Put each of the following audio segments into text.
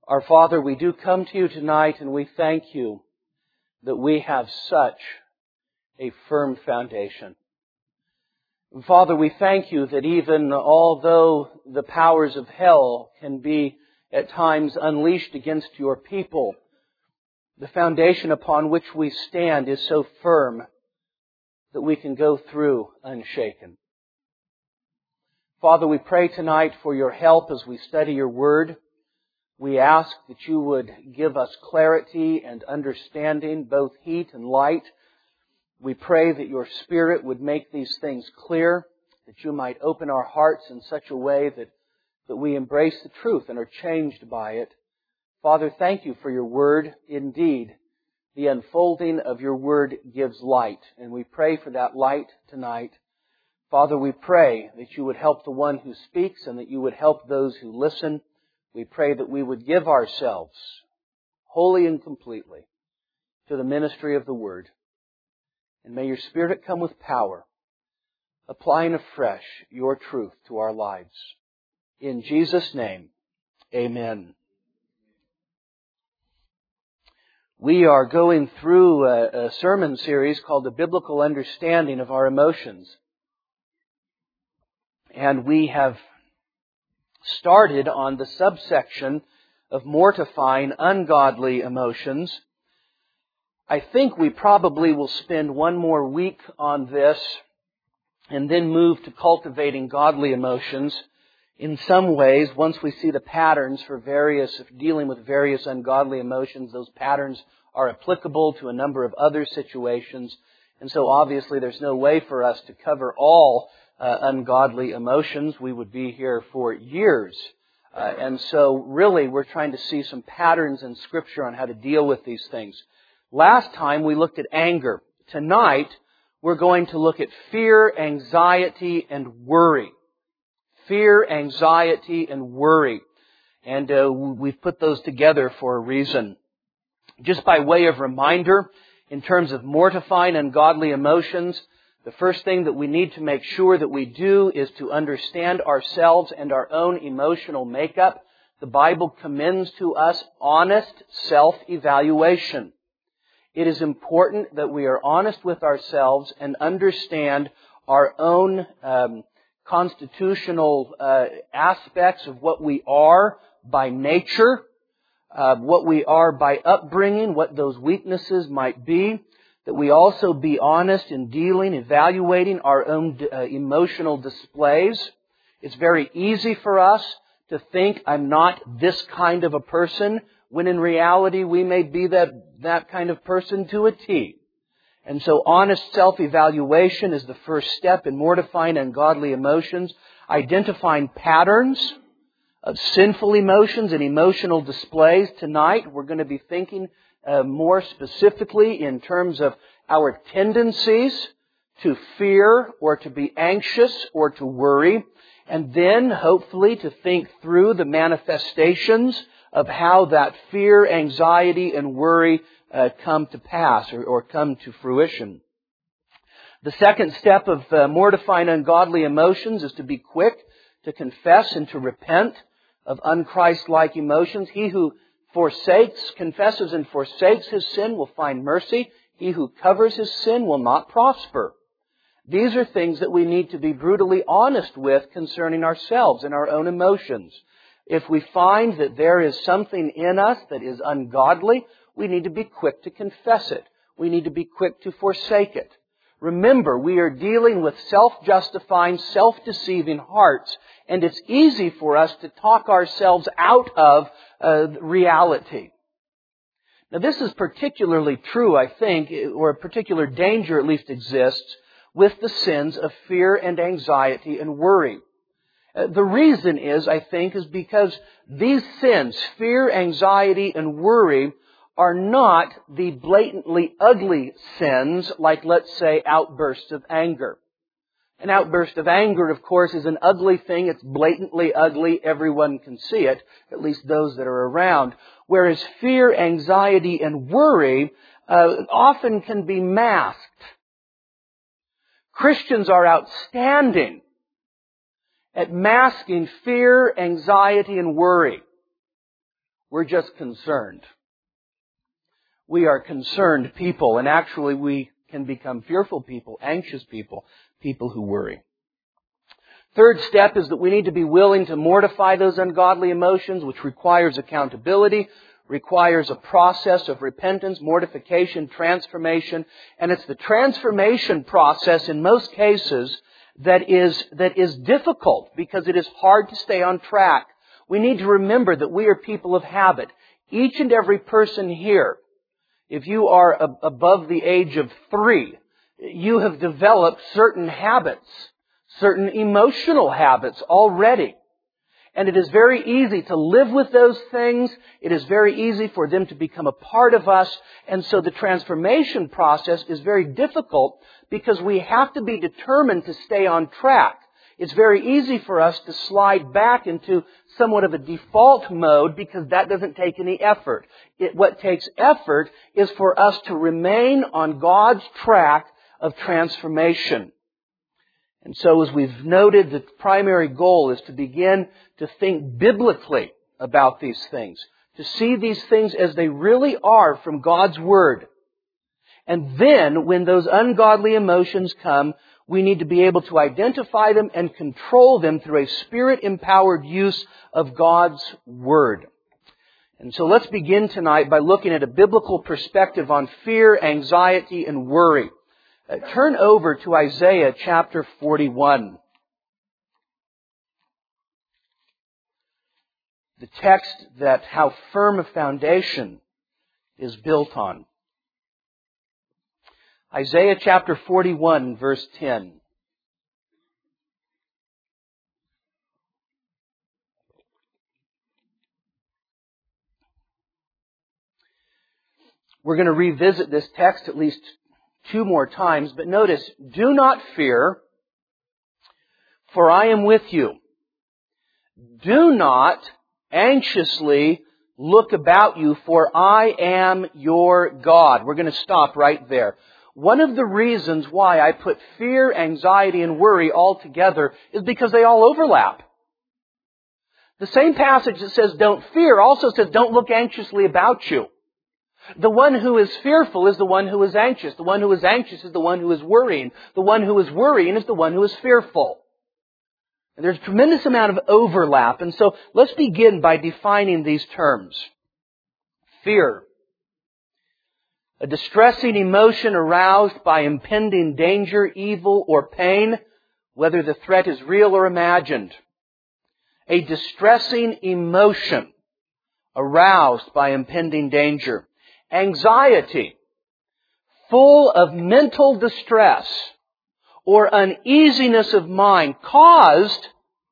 Our Father, we do come to you tonight and we thank you that we have such a firm foundation. Father, we thank you that even although the powers of hell can be at times unleashed against your people, the foundation upon which we stand is so firm that we can go through unshaken. Father, we pray tonight for your help as we study your word. We ask that you would give us clarity and understanding, both heat and light. We pray that your Spirit would make these things clear, that you might open our hearts in such a way that we embrace the truth and are changed by it. Father, thank you for your word. Indeed, the unfolding of your word gives light, and we pray for that light tonight. Father, we pray that you would help the one who speaks and that you would help those who listen. We pray that we would give ourselves wholly and completely to the ministry of the Word. And may your Spirit come with power, applying afresh your truth to our lives. In Jesus' name, amen. We are going through a sermon series called The Biblical Understanding of Our Emotions. And we have started on the subsection of mortifying ungodly emotions. I think we probably will spend one more week on this and then move to cultivating godly emotions. In some ways, once we see the patterns for dealing with various ungodly emotions, those patterns are applicable to a number of other situations. And so obviously there's no way for us to cover all ungodly emotions. We would be here for years. And so really we're trying to see some patterns in Scripture on how to deal with these things. Last time we looked at anger. Tonight we're going to look at fear, anxiety, and worry. Fear, anxiety, and worry. And we've put those together for a reason. Just by way of reminder, in terms of mortifying ungodly emotions, the first thing that we need to make sure that we do is to understand ourselves and our own emotional makeup. The Bible commends to us honest self-evaluation. It is important that we are honest with ourselves and understand our own constitutional aspects of what we are by nature, what we are by upbringing, what those weaknesses might be. That we also be honest in evaluating our own emotional displays. It's very easy for us to think, I'm not this kind of a person, when in reality we may be that kind of person to a T. And so honest self-evaluation is the first step in mortifying ungodly emotions, identifying patterns of sinful emotions and emotional displays. Tonight we're going to be thinking more specifically in terms of our tendencies to fear or to be anxious or to worry, and then hopefully to think through the manifestations of how that fear, anxiety, and worry come to pass or come to fruition. The second step of mortifying ungodly emotions is to be quick to confess and to repent of unchristlike emotions. He who confesses and forsakes his sin will find mercy. He who covers his sin will not prosper. These are things that we need to be brutally honest with concerning ourselves and our own emotions. If we find that there is something in us that is ungodly, we need to be quick to confess it. We need to be quick to forsake it. Remember, we are dealing with self-justifying, self-deceiving hearts, and it's easy for us to talk ourselves out of reality. Now, this is particularly true, I think, or a particular danger at least exists with the sins of fear and anxiety and worry. The reason is because these sins, fear, anxiety, and worry, are not the blatantly ugly sins like, let's say, outbursts of anger. An outburst of anger, of course, is an ugly thing. It's blatantly ugly. Everyone can see it, at least those that are around. Whereas fear, anxiety, and worry often can be masked. Christians are outstanding at masking fear, anxiety, and worry. We're just concerned. We are concerned people, and actually we can become fearful people, anxious people, people who worry. Third step is that we need to be willing to mortify those ungodly emotions, which requires accountability, requires a process of repentance, mortification, transformation. And it's the transformation process in most cases that is difficult because it is hard to stay on track. We need to remember that we are people of habit. Each and every person here, if you are above the age of 3, you have developed certain habits, certain emotional habits already. And it is very easy to live with those things. It is very easy for them to become a part of us. And so the transformation process is very difficult because we have to be determined to stay on track. It's very easy for us to slide back into somewhat of a default mode because that doesn't take any effort. What takes effort is for us to remain on God's track of transformation. And so as we've noted, the primary goal is to begin to think biblically about these things, to see these things as they really are from God's Word. And then, when those ungodly emotions come, we need to be able to identify them and control them through a Spirit-empowered use of God's Word. And so let's begin tonight by looking at a biblical perspective on fear, anxiety, and worry. Turn over to Isaiah chapter 41. The text that how firm a foundation is built on. Isaiah chapter 41, verse 10. We're going to revisit this text at least 2 more times, but notice, do not fear, for I am with you. Do not anxiously look about you, for I am your God. We're going to stop right there. One of the reasons why I put fear, anxiety, and worry all together is because they all overlap. The same passage that says don't fear also says don't look anxiously about you. The one who is fearful is the one who is anxious. The one who is anxious is the one who is worrying. The one who is worrying is the one who is fearful. And there's a tremendous amount of overlap. And so let's begin by defining these terms. Fear. A distressing emotion aroused by impending danger, evil, or pain, whether the threat is real or imagined. A distressing emotion aroused by impending danger. Anxiety, full of mental distress or uneasiness of mind caused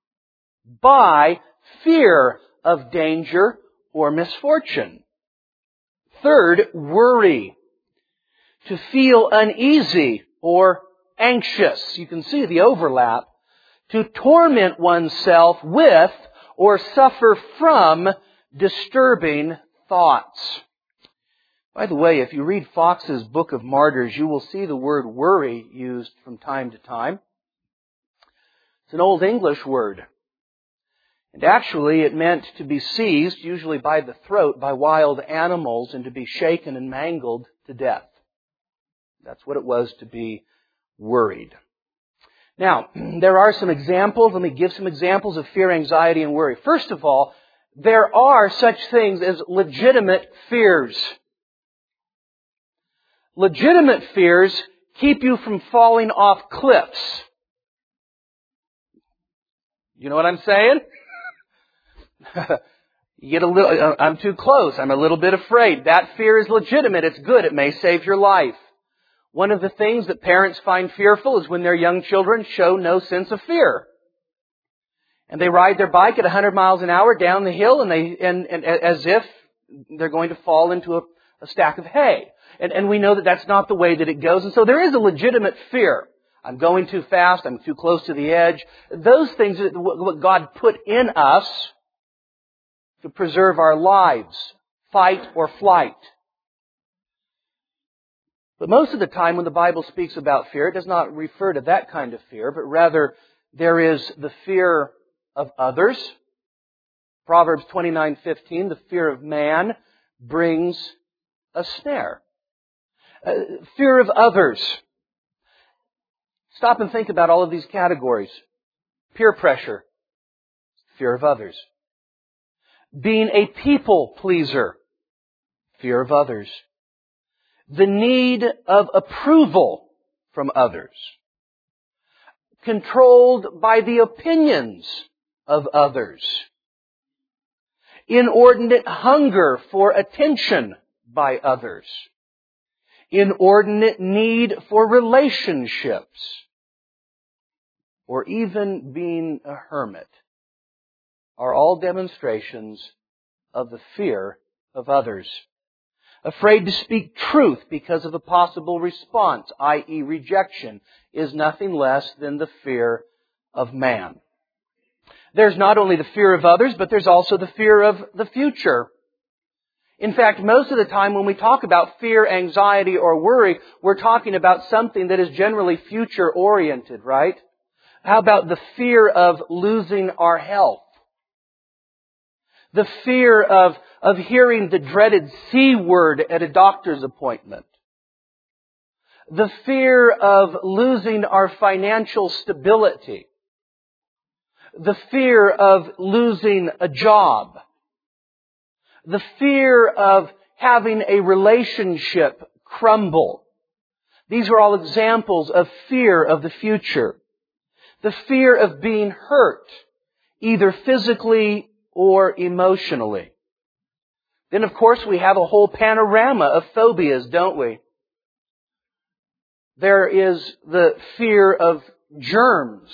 by fear of danger or misfortune. Third, worry, to feel uneasy or anxious. You can see the overlap. To torment oneself with or suffer from disturbing thoughts. By the way, if you read Fox's Book of Martyrs, you will see the word worry used from time to time. It's an Old English word. And actually it meant to be seized, usually by the throat, by wild animals and to be shaken and mangled to death. That's what it was to be worried. Now, there are some examples. Let me give some examples of fear, anxiety, and worry. First of all, there are such things as legitimate fears. Legitimate fears keep you from falling off cliffs. You know what I'm saying? You get a little, I'm too close. I'm a little bit afraid. That fear is legitimate. It's good. It may save your life. One of the things that parents find fearful is when their young children show no sense of fear. And they ride their bike at 100 miles an hour down the hill and as if they're going to fall into a stack of hay. And we know that that's not the way that it goes. And so there is a legitimate fear. I'm going too fast. I'm too close to the edge. Those things are what God put in us to preserve our lives. Fight or flight. But most of the time when the Bible speaks about fear, it does not refer to that kind of fear, but rather there is the fear of others. Proverbs 29:15, the fear of man brings a snare. Fear of others. Stop and think about all of these categories. Peer pressure. Fear of others. Being a people pleaser. Fear of others. The need of approval from others. Controlled by the opinions of others. Inordinate hunger for attention by others. Inordinate need for relationships. Or even being a hermit are all demonstrations of the fear of others. Afraid to speak truth because of a possible response, i.e. rejection, is nothing less than the fear of man. There's not only the fear of others, but there's also the fear of the future. In fact, most of the time when we talk about fear, anxiety, or worry, we're talking about something that is generally future-oriented, right? How about the fear of losing our health? The fear of hearing the dreaded C word at a doctor's appointment. The fear of losing our financial stability. The fear of losing a job. The fear of having a relationship crumble. These are all examples of fear of the future. The fear of being hurt, either physically or emotionally. Then, of course, we have a whole panorama of phobias, don't we? There is the fear of germs.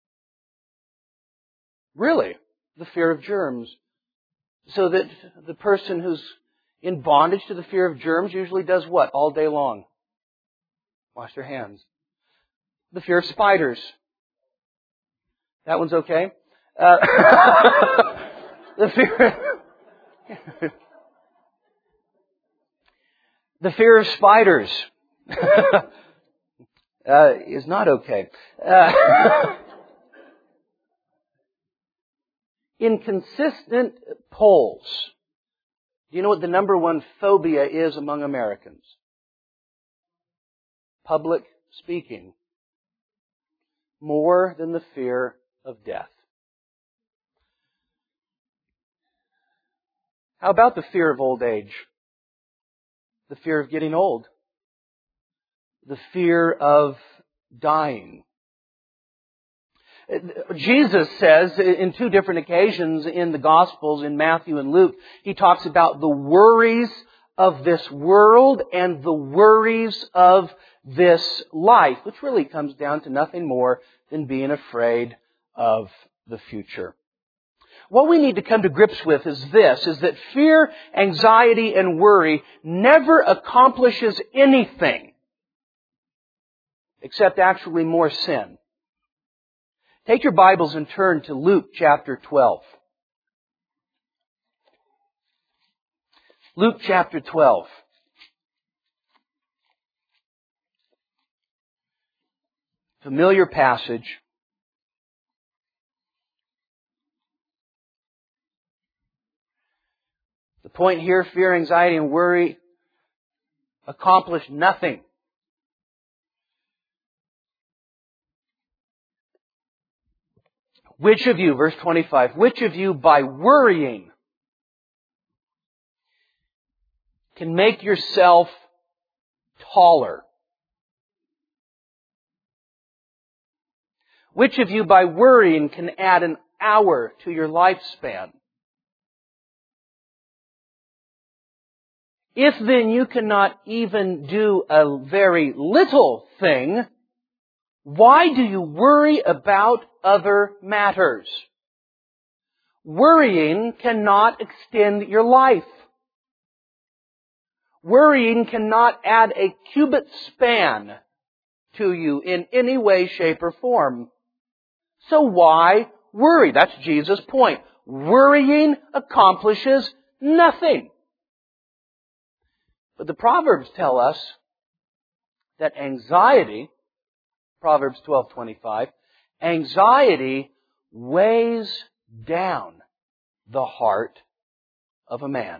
Really, the fear of germs. So that the person who's in bondage to the fear of germs usually does what all day long? Wash their hands. The fear of spiders. That one's okay. The fear of spiders is not okay. Inconsistent polls. Do you know what the number one phobia is among Americans? Public speaking. More than the fear of death. How about the fear of old age? The fear of getting old. The fear of dying. Jesus says in two different occasions in the Gospels, in Matthew and Luke, He talks about the worries of this world and the worries of this life, which really comes down to nothing more than being afraid of the future. What we need to come to grips with is this, is that fear, anxiety, and worry never accomplishes anything except actually more sin. Take your Bibles and turn to Luke chapter 12. Luke chapter 12. Familiar passage. The point here, fear, anxiety, and worry accomplish nothing. Which of you, verse 25, which of you by worrying can make yourself taller? Which of you by worrying can add an hour to your lifespan? If then you cannot even do a very little thing, why do you worry about other matters? Worrying cannot extend your life. Worrying cannot add a cubit span to you in any way, shape, or form. So why worry? That's Jesus' point. Worrying accomplishes nothing. But the Proverbs tell us that anxiety, Proverbs 12:25, anxiety weighs down the heart of a man.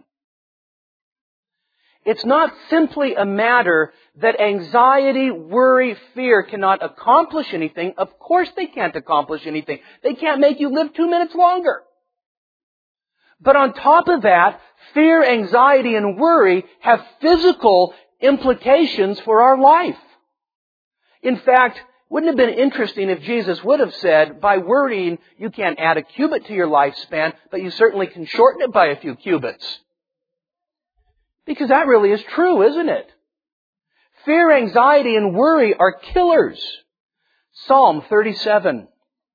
It's not simply a matter that anxiety, worry, fear cannot accomplish anything. Of course they can't accomplish anything. They can't make you live 2 minutes longer. But on top of that, fear, anxiety, and worry have physical implications for our life. In fact, wouldn't it have been interesting if Jesus would have said, by worrying, you can't add a cubit to your lifespan, but you certainly can shorten it by a few cubits. Because that really is true, isn't it? Fear, anxiety, and worry are killers. Psalm 37.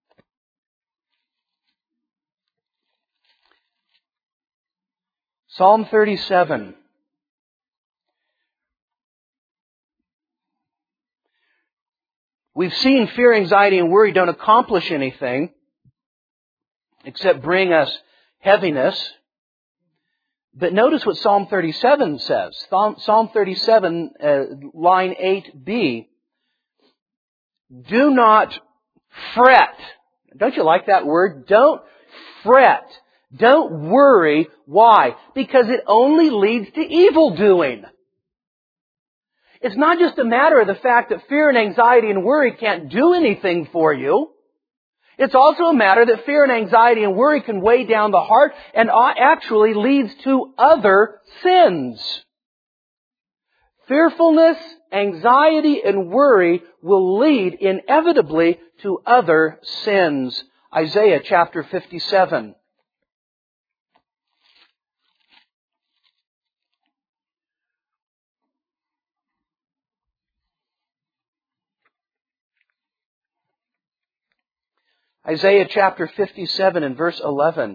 Psalm 37. We've seen fear, anxiety, and worry don't accomplish anything except bring us heaviness. But notice what Psalm 37 says. Psalm 37, line 8b. Do not fret. Don't you like that word? Don't fret. Don't worry. Why? Because it only leads to evil doing. It's not just a matter of the fact that fear and anxiety and worry can't do anything for you. It's also a matter that fear and anxiety and worry can weigh down the heart and actually leads to other sins. Fearfulness, anxiety, and worry will lead inevitably to other sins. Isaiah chapter 57. Isaiah chapter 57 and verse 11.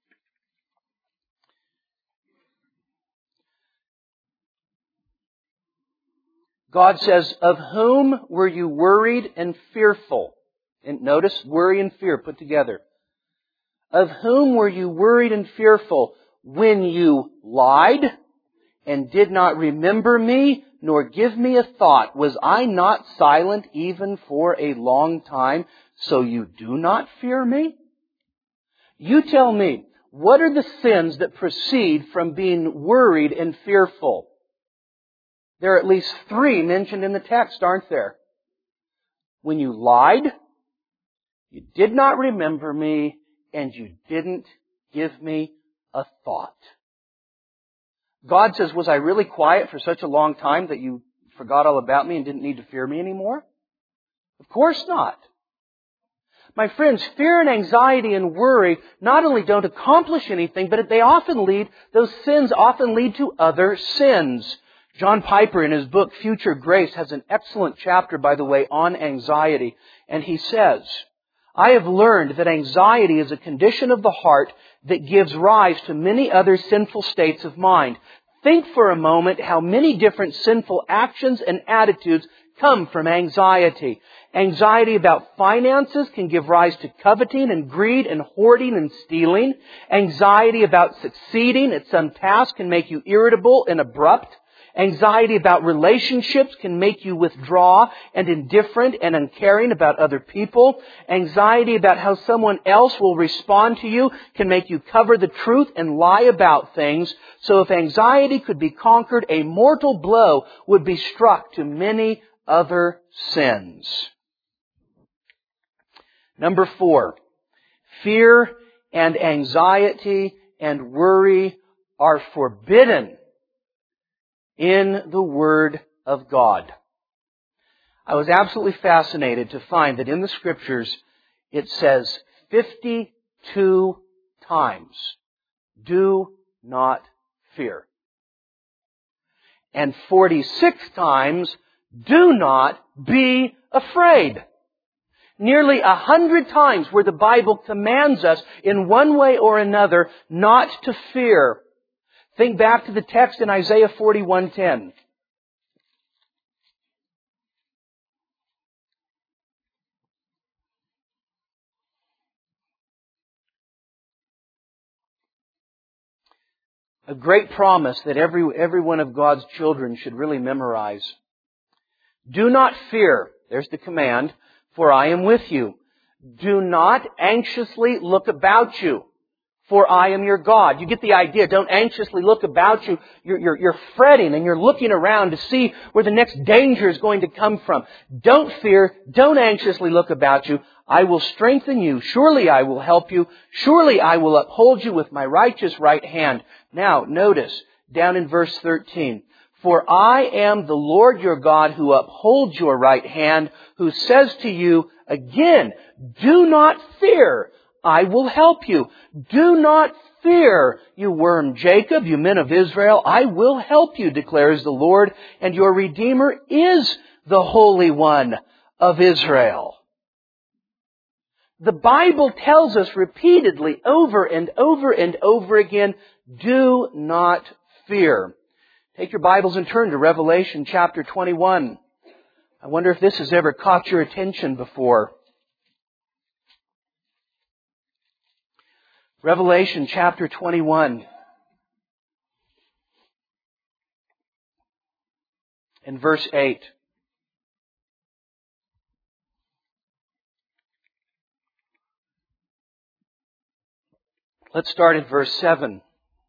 God says, of whom were you worried and fearful? And notice, worry and fear put together. Of whom were you worried and fearful when you lied and did not remember me, nor give me a thought? Was I not silent even for a long time, so you do not fear me? You tell me, what are the sins that proceed from being worried and fearful? There are at least 3 mentioned in the text, aren't there? When you lied, you did not remember me, and you didn't give me a thought. God says, was I really quiet for such a long time that you forgot all about me and didn't need to fear me anymore? Of course not. My friends, fear and anxiety and worry not only don't accomplish anything, but those sins often lead to other sins. John Piper, in his book Future Grace, has an excellent chapter, by the way, on anxiety. And he says, I have learned that anxiety is a condition of the heart that gives rise to many other sinful states of mind. Think for a moment how many different sinful actions and attitudes come from anxiety. Anxiety about finances can give rise to coveting and greed and hoarding and stealing. Anxiety about succeeding at some task can make you irritable and abrupt. Anxiety about relationships can make you withdraw and indifferent and uncaring about other people. Anxiety about how someone else will respond to you can make you cover the truth and lie about things. So if anxiety could be conquered, a mortal blow would be struck to many other sins. Number 4, fear and anxiety and worry are forbidden in the Word of God. I was absolutely fascinated to find that in the Scriptures it says 52 times, do not fear. And 46 times, do not be afraid. Nearly 100 times where the Bible commands us in one way or another not to fear. Think back to the text in Isaiah 41:10. A great promise that every one of God's children should really memorize. Do not fear, there's the command, for I am with you. Do not anxiously look about you, for I am your God. You get the idea. Don't anxiously look about you. You're fretting and you're looking around to see where the next danger is going to come from. Don't fear. Don't anxiously look about you. I will strengthen you. Surely I will help you. Surely I will uphold you with my righteous right hand. Now, notice, down in verse 13. For I am the Lord your God who upholds your right hand, who says to you again, do not fear. I will help you. Do not fear, you worm Jacob, you men of Israel. I will help you, declares the Lord, and your Redeemer is the Holy One of Israel. The Bible tells us repeatedly, over and over and over again, do not fear. Take your Bibles and turn to Revelation chapter 21. I wonder if this has ever caught your attention before. Revelation chapter 21 and verse 8. Let's start at verse 7.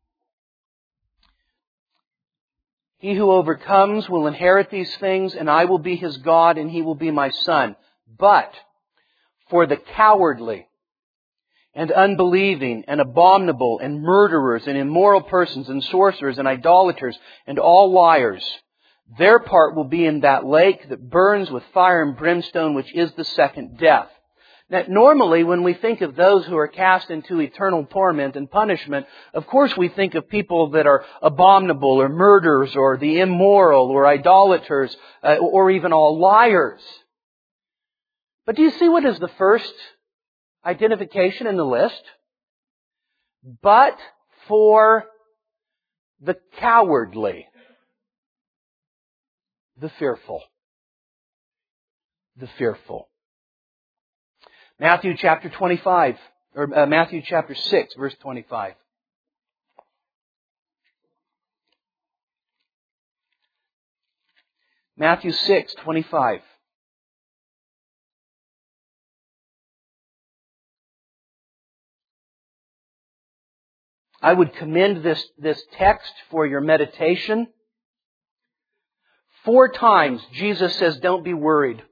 He who overcomes will inherit these things, and I will be his God, and he will be my son. But for the cowardly and unbelieving and abominable and murderers and immoral persons and sorcerers and idolaters and all liars, their part will be in that lake that burns with fire and brimstone, which is the second death. Now, normally, when we think of those who are cast into eternal torment and punishment, of course we think of people that are abominable or murderers or the immoral or idolaters or even all liars. But do you see what is the first identification in the list? But for the cowardly, the fearful. The fearful. Matthew chapter 25, or Matthew chapter 6, verse 25. Matthew 6, 25. I would commend this text for your meditation. 4 times Jesus says, don't be worried.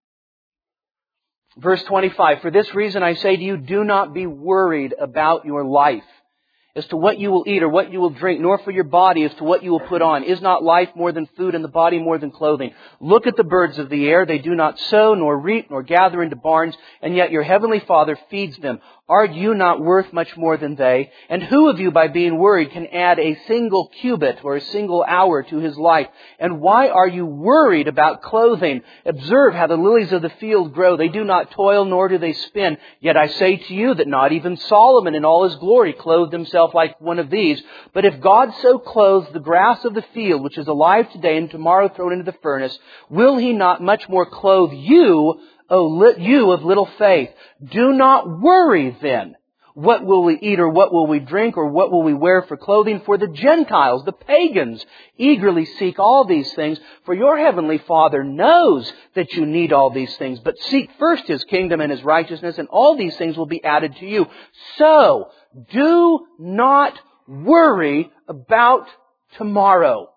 Verse 25, for this reason I say to you, do not be worried about your life, as to what you will eat or what you will drink, nor for your body as to what you will put on. Is not life more than food, and the body more than clothing? Look at the birds of the air. They do not sow, nor reap, nor gather into barns, and yet your heavenly Father feeds them. Are you not worth much more than they? And who of you, by being worried, can add a single cubit or a single hour to his life? And why are you worried about clothing? Observe how the lilies of the field grow. They do not toil, nor do they spin. Yet I say to you that not even Solomon in all his glory clothed himself like one of these. But if God so clothes the grass of the field, which is alive today and tomorrow thrown into the furnace, will He not much more clothe you, you of little faith? Do not worry then. What will we eat, or what will we drink, or what will we wear for clothing? For the Gentiles, the pagans, eagerly seek all these things. For your heavenly Father knows that you need all these things. But seek first His kingdom and His righteousness, and all these things will be added to you. So, do not worry about tomorrow.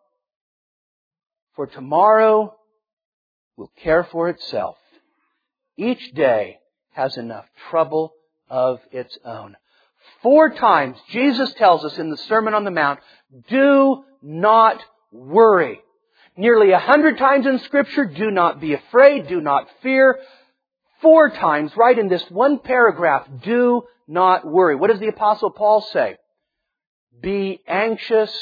For tomorrow will care for itself. Each day has enough trouble of its own. 4 times Jesus tells us in the Sermon on the Mount, do not worry. Nearly 100 times in Scripture, do not be afraid, do not fear. 4 times, right in this one paragraph, do not worry. What does the Apostle Paul say? Be anxious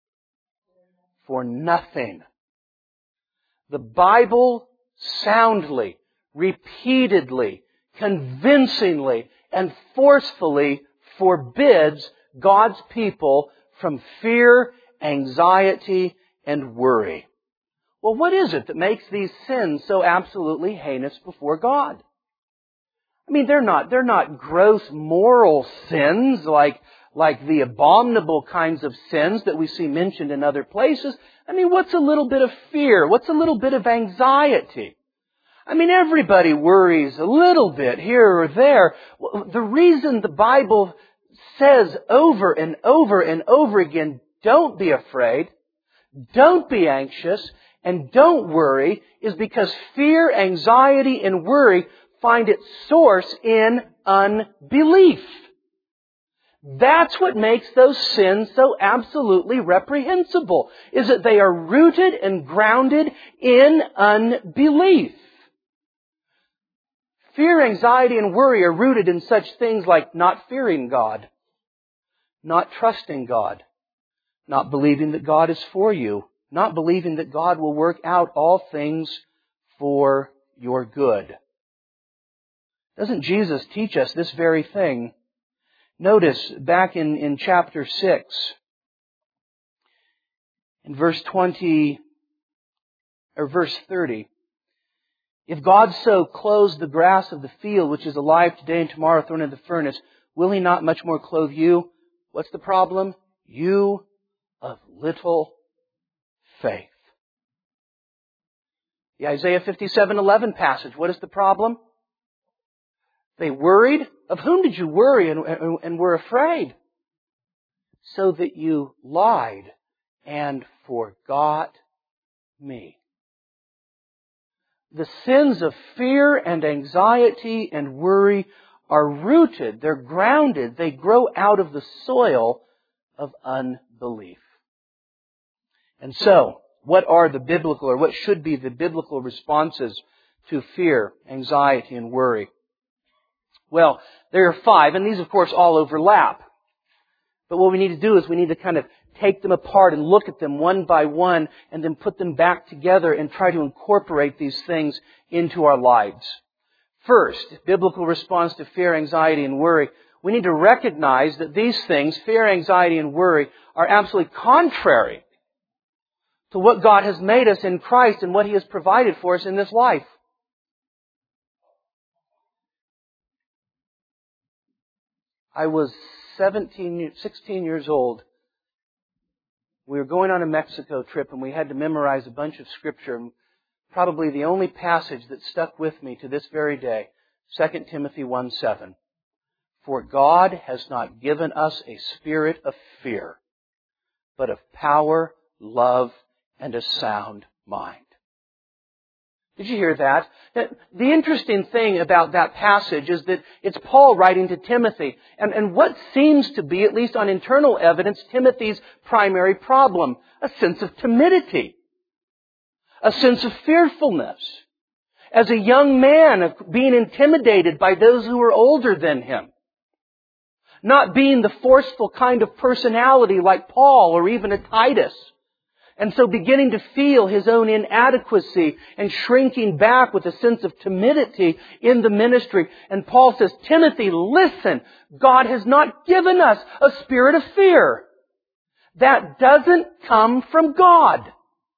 for nothing. The Bible soundly, repeatedly, convincingly, and forcefully forbids God's people from fear, anxiety, and worry. Well, what is it that makes these sins so absolutely heinous before God? I mean, they're not gross moral sins like the abominable kinds of sins that we see mentioned in other places. I mean, what's a little bit of fear? What's a little bit of anxiety? I mean, everybody worries a little bit here or there. The reason the Bible says over and over and over again, don't be afraid, don't be anxious, and don't worry, is because fear, anxiety, and worry find its source in unbelief. That's what makes those sins so absolutely reprehensible, is that they are rooted and grounded in unbelief. Fear, anxiety, and worry are rooted in such things like not fearing God, not trusting God, not believing that God is for you, not believing that God will work out all things for your good. Doesn't Jesus teach us this very thing? Notice back in chapter 6, in verse 20, or verse 30, if God so clothes the grass of the field, which is alive today and tomorrow thrown into the furnace, will He not much more clothe you? What's the problem? You of little faith. The Isaiah 57:11 passage, what is the problem? They worried. Of whom did you worry and were afraid? So that you lied and forgot me. The sins of fear and anxiety and worry are rooted, they're grounded, they grow out of the soil of unbelief. And so, what are the biblical, or what should be the biblical responses to fear, anxiety, and worry? Well, there are 5, and these of course all overlap. But what we need to do is we need to kind of take them apart and look at them one by one and then put them back together and try to incorporate these things into our lives. First, biblical response to fear, anxiety, and worry. We need to recognize that these things, fear, anxiety, and worry, are absolutely contrary to what God has made us in Christ and what He has provided for us in this life. I was 16 years old. We were going on a Mexico trip and we had to memorize a bunch of Scripture. Probably the only passage that stuck with me to this very day, 2 Timothy 1:7. For God has not given us a spirit of fear, but of power, love, and a sound mind. Did you hear that? The interesting thing about that passage is that it's Paul writing to Timothy. And what seems to be, at least on internal evidence, Timothy's primary problem, a sense of timidity, a sense of fearfulness. As a young man, of being intimidated by those who were older than him. Not being the forceful kind of personality like Paul or even a Titus. And so beginning to feel his own inadequacy and shrinking back with a sense of timidity in the ministry. And Paul says, Timothy, listen, God has not given us a spirit of fear. That doesn't come from God.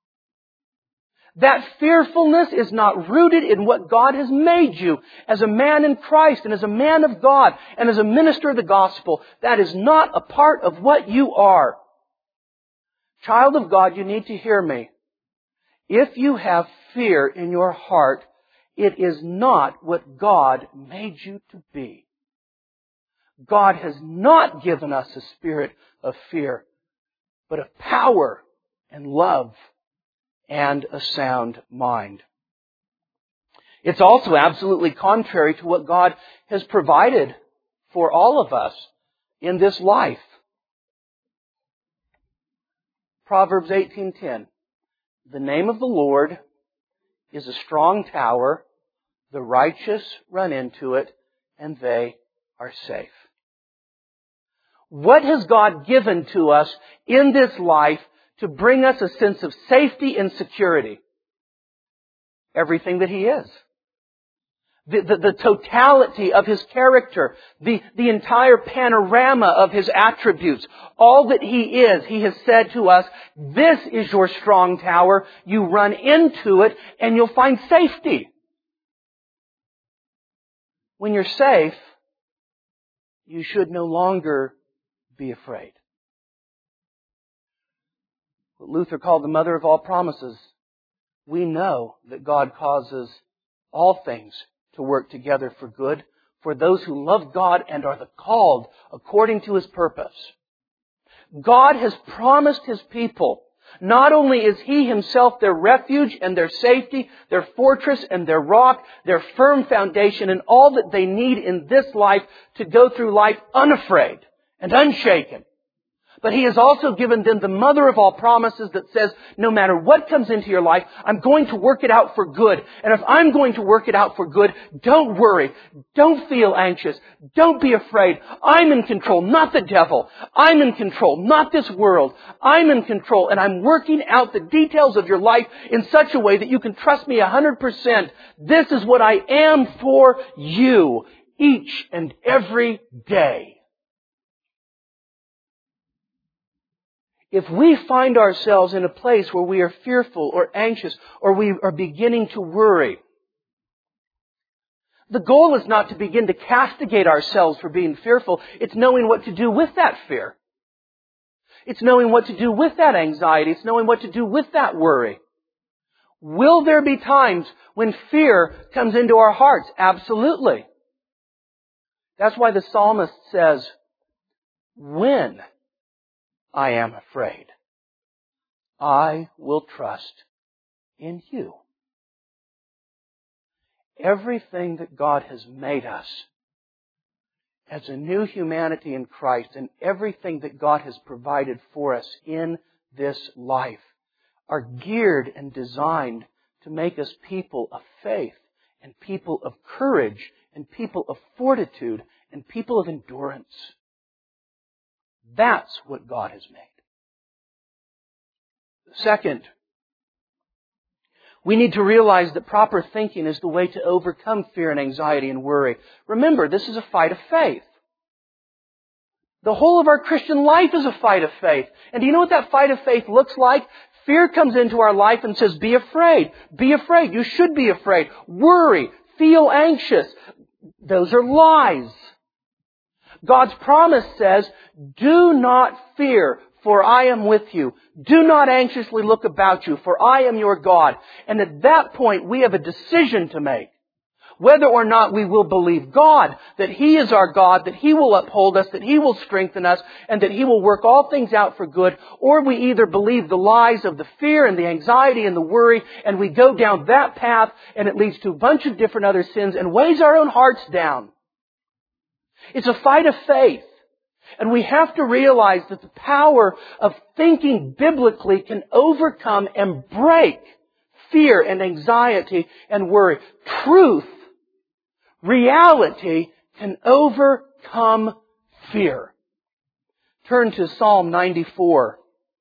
That fearfulness is not rooted in what God has made you as a man in Christ and as a man of God and as a minister of the gospel. That is not a part of what you are. Child of God, you need to hear me. If you have fear in your heart, it is not what God made you to be. God has not given us a spirit of fear, but of power and love and a sound mind. It's also absolutely contrary to what God has provided for all of us in this life. Proverbs 18:10. The name of the Lord is a strong tower. The righteous run into it, and they are safe. What has God given to us in this life to bring us a sense of safety and security? Everything that He is. The totality of His character, the entire panorama of His attributes, all that He is, He has said to us, this is your strong tower. You run into it and you'll find safety. When you're safe, you should no longer be afraid. What Luther called the mother of all promises. We know that God causes all things to work together for good for those who love God and are the called according to His purpose. God has promised His people, not only is He Himself their refuge and their safety, their fortress and their rock, their firm foundation, and all that they need in this life to go through life unafraid and unshaken, but He has also given them the mother of all promises that says, no matter what comes into your life, I'm going to work it out for good. And if I'm going to work it out for good, don't worry. Don't feel anxious. Don't be afraid. I'm in control, not the devil. I'm in control, not this world. I'm in control, and I'm working out the details of your life in such a way that you can trust me 100%. This is what I am for you each and every day. If we find ourselves in a place where we are fearful or anxious or we are beginning to worry, the goal is not to begin to castigate ourselves for being fearful. It's knowing what to do with that fear. It's knowing what to do with that anxiety. It's knowing what to do with that worry. Will there be times when fear comes into our hearts? Absolutely. That's why the psalmist says, when I am afraid, I will trust in you. Everything that God has made us as a new humanity in Christ and everything that God has provided for us in this life are geared and designed to make us people of faith and people of courage and people of fortitude and people of endurance. That's what God has made. Second, we need to realize that proper thinking is the way to overcome fear and anxiety and worry. Remember, this is a fight of faith. The whole of our Christian life is a fight of faith. And do you know what that fight of faith looks like? Fear comes into our life and says, be afraid. Be afraid. You should be afraid. Worry. Feel anxious. Those are lies. God's promise says, do not fear, for I am with you. Do not anxiously look about you, for I am your God. And at that point, we have a decision to make. Whether or not we will believe God, that He is our God, that He will uphold us, that He will strengthen us, and that He will work all things out for good, or we either believe the lies of the fear and the anxiety and the worry, and we go down that path, and it leads to a bunch of different other sins and weighs our own hearts down. It's a fight of faith. And we have to realize that the power of thinking biblically can overcome and break fear and anxiety and worry. Truth, reality can overcome fear. Turn to Psalm 94.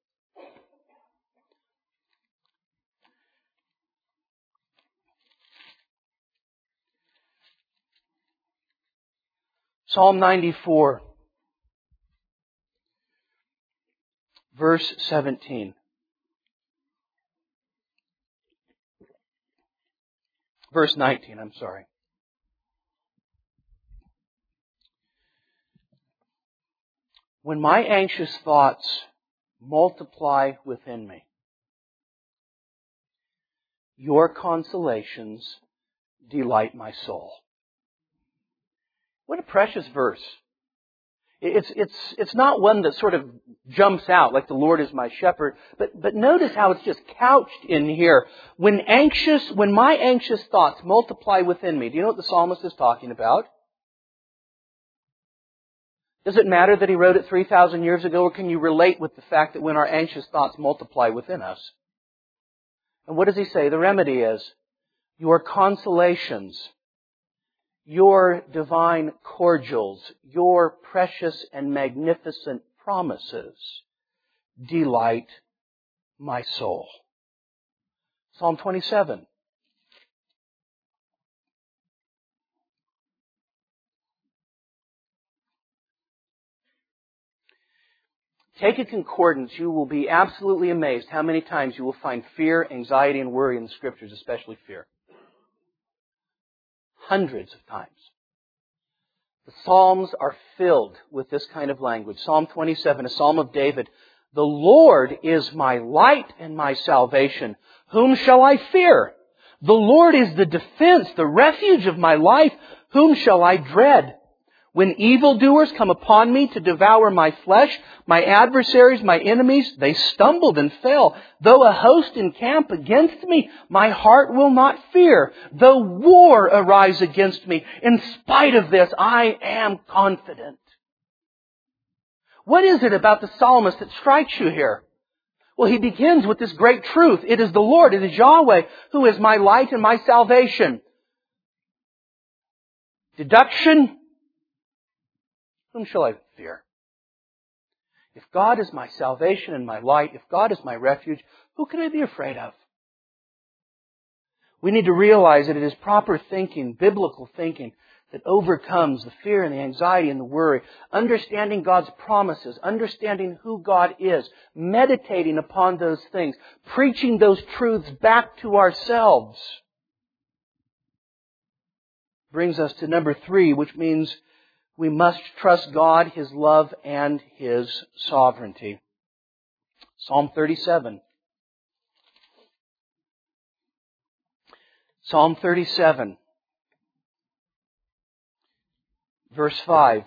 Psalm 94, verse 17. Verse 19, I'm sorry. When my anxious thoughts multiply within me, your consolations delight my soul. What a precious verse. It's not one that sort of jumps out like the Lord is my shepherd, but notice how it's just couched in here. When my anxious thoughts multiply within me, do you know what the psalmist is talking about? Does it matter that he wrote it 3,000 years ago, or can you relate with the fact that when our anxious thoughts multiply within us? And what does he say? The remedy is, your consolations, your divine cordials, your precious and magnificent promises delight my soul. Psalm 27. Take a concordance. You will be absolutely amazed how many times you will find fear, anxiety, and worry in the Scriptures, especially fear. Hundreds of times. The Psalms are filled with this kind of language. Psalm 27, a Psalm of David. The Lord is my light and my salvation. Whom shall I fear? The Lord is the defense, the refuge of my life. Whom shall I dread? When evildoers come upon me to devour my flesh, my adversaries, my enemies, they stumbled and fell. Though a host encamp against me, my heart will not fear. Though war arise against me, in spite of this, I am confident. What is it about the psalmist that strikes you here? Well, he begins with this great truth. It is the Lord, it is Yahweh, who is my light and my salvation. Deduction. Whom shall I fear? If God is my salvation and my light, if God is my refuge, who can I be afraid of? We need to realize that it is proper thinking, biblical thinking, that overcomes the fear and the anxiety and the worry. Understanding God's promises, understanding who God is, meditating upon those things, preaching those truths back to ourselves. Brings us to number 3, which means we must trust God, His love, and His sovereignty. Psalm 37. Psalm 37. Verse 5.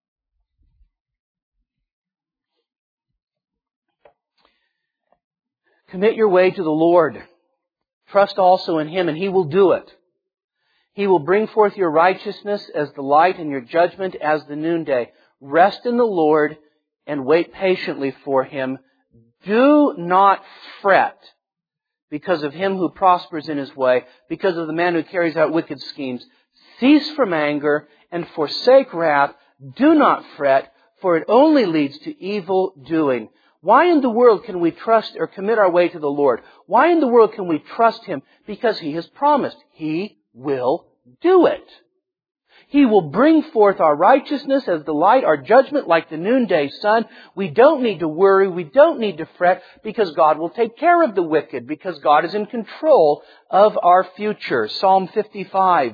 Commit your way to the Lord. Trust also in Him, and He will do it. He will bring forth your righteousness as the light and your judgment as the noonday. Rest in the Lord and wait patiently for Him. Do not fret because of him who prospers in his way, because of the man who carries out wicked schemes. Cease from anger and forsake wrath. Do not fret, for it only leads to evil doing. Why in the world can we trust or commit our way to the Lord? Why in the world can we trust Him? Because He has promised. He will do it. He will bring forth our righteousness as the light, our judgment like the noonday sun. We don't need to worry. We don't need to fret because God will take care of the wicked, because God is in control of our future. Psalm 55.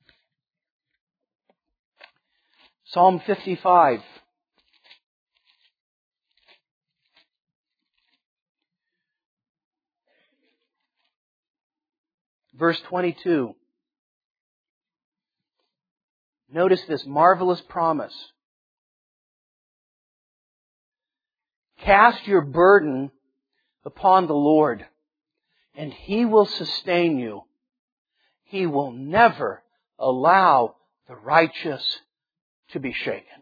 Psalm 55. Verse 22. Notice this marvelous promise. Cast your burden upon the Lord, and He will sustain you. He will never allow the righteous to be shaken.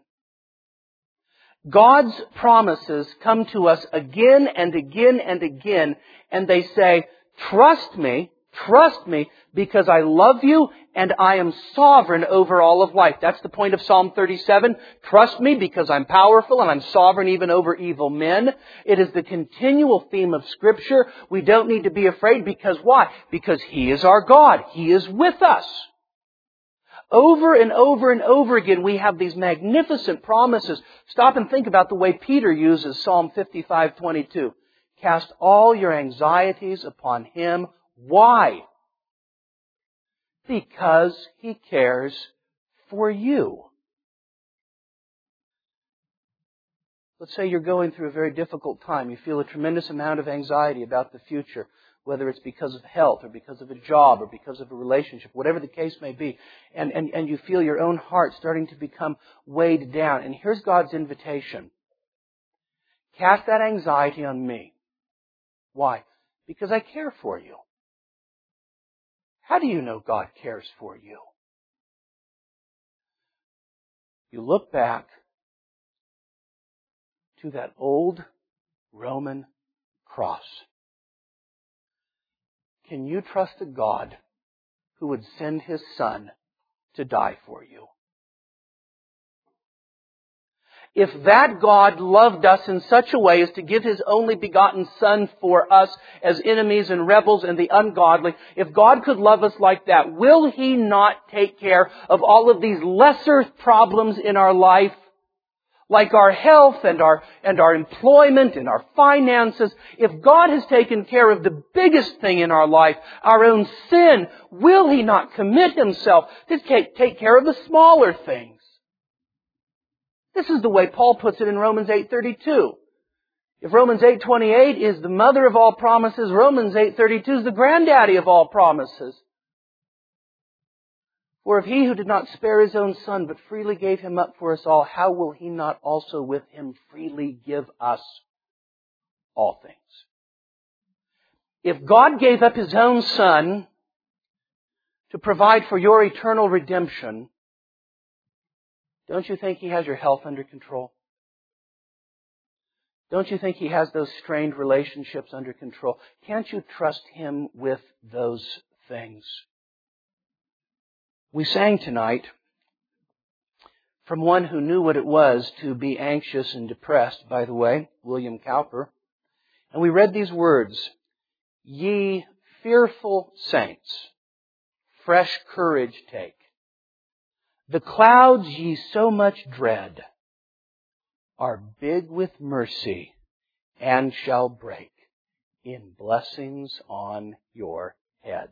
God's promises come to us again and again and again, and they say, trust me, because I love you and I am sovereign over all of life. That's the point of Psalm 37. Trust me because I'm powerful and I'm sovereign even over evil men. It is the continual theme of Scripture. We don't need to be afraid because why? Because He is our God. He is with us. Over and over and over again, we have these magnificent promises. Stop and think about the way Peter uses Psalm 55:22. Cast all your anxieties upon Him. Why? Because He cares for you. Let's say you're going through a very difficult time. You feel a tremendous amount of anxiety about the future, whether it's because of health or because of a job or because of a relationship, whatever the case may be. And you feel your own heart starting to become weighed down. And here's God's invitation. Cast that anxiety on me. Why? Because I care for you. How do you know God cares for you? You look back to that old Roman cross. Can you trust a God who would send His Son to die for you? If that God loved us in such a way as to give His only begotten Son for us as enemies and rebels and the ungodly, if God could love us like that, will He not take care of all of these lesser problems in our life? Like our health and our employment and our finances. If God has taken care of the biggest thing in our life, our own sin, will He not commit Himself to take care of the smaller things? This is the way Paul puts it in Romans 8:32. If Romans 8:28 is the mother of all promises, Romans 8:32 is the granddaddy of all promises. For if He who did not spare His own Son, but freely gave Him up for us all, how will He not also with Him freely give us all things? If God gave up His own Son to provide for your eternal redemption, don't you think He has your health under control? Don't you think He has those strained relationships under control? Can't you trust Him with those things? We sang tonight from one who knew what it was to be anxious and depressed, by the way, William Cowper. And we read these words, "Ye fearful saints, fresh courage take. The clouds ye so much dread are big with mercy and shall break in blessings on your head.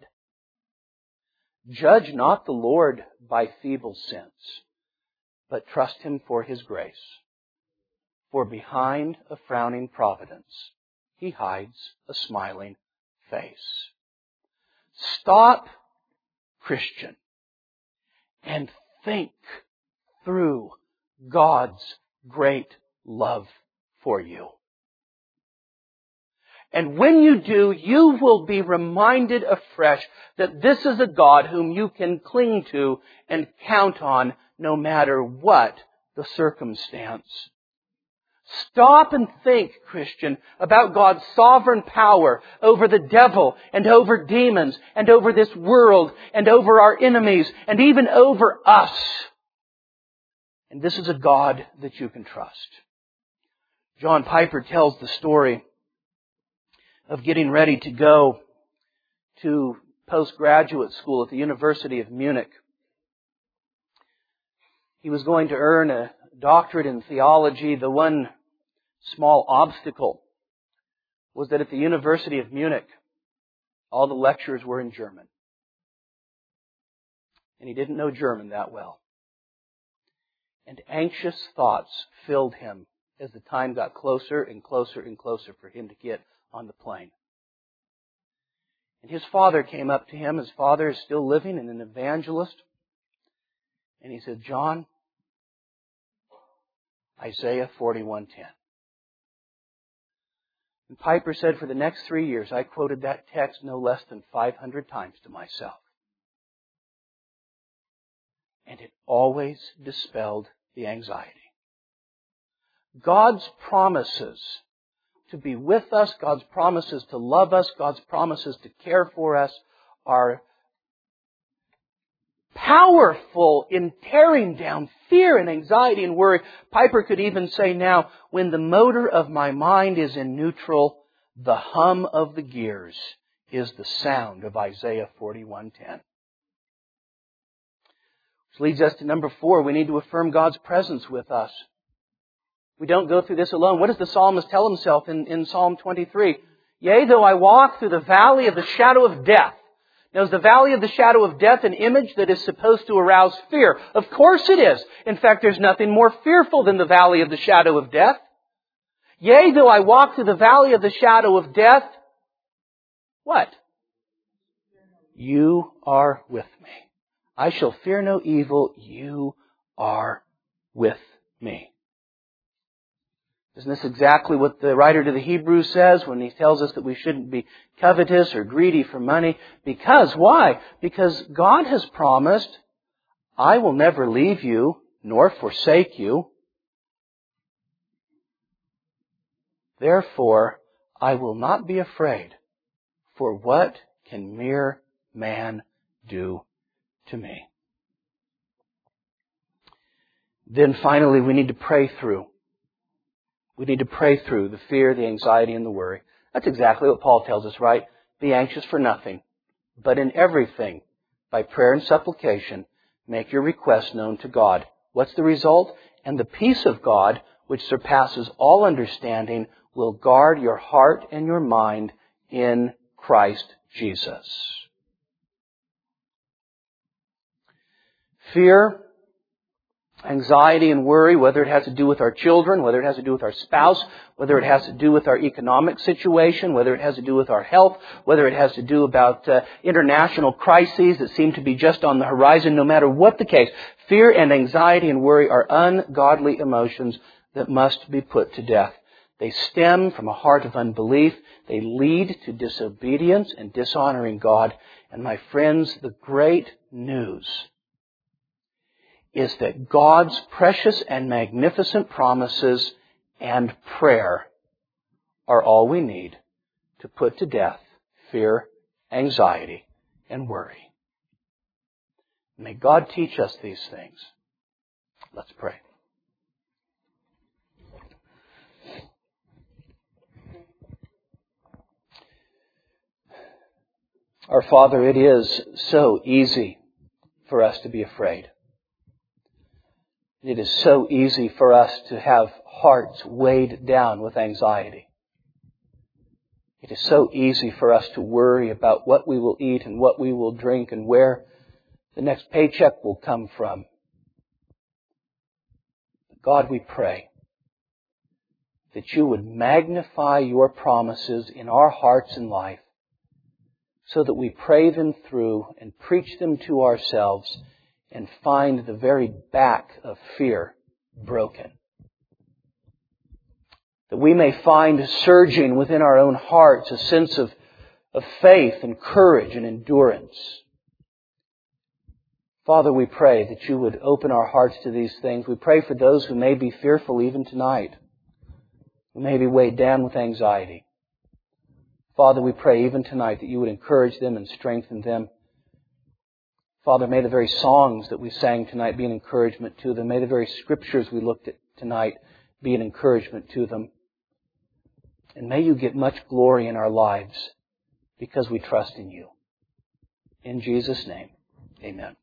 Judge not the Lord by feeble sense, but trust Him for His grace. For behind a frowning providence, He hides a smiling face." Stop, Christian, and think through God's great love for you. And when you do, you will be reminded afresh that this is a God whom you can cling to and count on no matter what the circumstance. Stop and think, Christian, about God's sovereign power over the devil and over demons and over this world and over our enemies and even over us. And this is a God that you can trust. John Piper tells the story of getting ready to go to postgraduate school at the University of Munich. He was going to earn a doctorate in theology. The one small obstacle was that at the University of Munich, all the lectures were in German. And he didn't know German that well. And anxious thoughts filled him as the time got closer and closer and closer for him to get on the plane. And his father came up to him. His father is still living and an evangelist. And he said, "John, Isaiah 41:10. And Piper said, for the next 3 years, I quoted that text no less than 500 times to myself. And it always dispelled the anxiety. God's promises to be with us, God's promises to love us, God's promises to care for us are powerful in tearing down fear and anxiety and worry. Piper could even say now, when the motor of my mind is in neutral, the hum of the gears is the sound of Isaiah 41:10. Which leads us to number 4. We need to affirm God's presence with us. We don't go through this alone. What does the psalmist tell himself in Psalm 23? Yea, though I walk through the valley of the shadow of death. Now, is the valley of the shadow of death an image that is supposed to arouse fear? Of course it is. In fact, there's nothing more fearful than the valley of the shadow of death. Yea, though I walk through the valley of the shadow of death, what? You are with me. I shall fear no evil. You are with me. Isn't this exactly what the writer to the Hebrews says when he tells us that we shouldn't be covetous or greedy for money? Because, why? Because God has promised, I will never leave you nor forsake you. Therefore, I will not be afraid, for what can mere man do to me? Then finally, we need to pray through. We need to pray through the fear, the anxiety, and the worry. That's exactly what Paul tells us, right? Be anxious for nothing, but in everything, by prayer and supplication, make your requests known to God. What's the result? And the peace of God, which surpasses all understanding, will guard your heart and your mind in Christ Jesus. Fear Anxiety and worry, whether it has to do with our children, whether it has to do with our spouse, whether it has to do with our economic situation, whether it has to do with our health, whether it has to do about international crises that seem to be just on the horizon, no matter what the case. Fear and anxiety and worry are ungodly emotions that must be put to death. They stem from a heart of unbelief. They lead to disobedience and dishonoring God. And my friends, the great news is that God's precious and magnificent promises and prayer are all we need to put to death fear, anxiety, and worry. May God teach us these things. Let's pray. Our Father, it is so easy for us to be afraid. It is so easy for us to have hearts weighed down with anxiety. It is so easy for us to worry about what we will eat and what we will drink and where the next paycheck will come from. God, we pray that you would magnify your promises in our hearts and life so that we pray them through and preach them to ourselves and find the very back of fear broken. That we may find surging within our own hearts a sense of faith and courage and endurance. Father, we pray that you would open our hearts to these things. We pray for those who may be fearful even tonight, who may be weighed down with anxiety. Father, we pray even tonight that you would encourage them and strengthen them. Father, may the very songs that we sang tonight be an encouragement to them. May the very scriptures we looked at tonight be an encouragement to them. And may you get much glory in our lives because we trust in you. In Jesus' name, amen.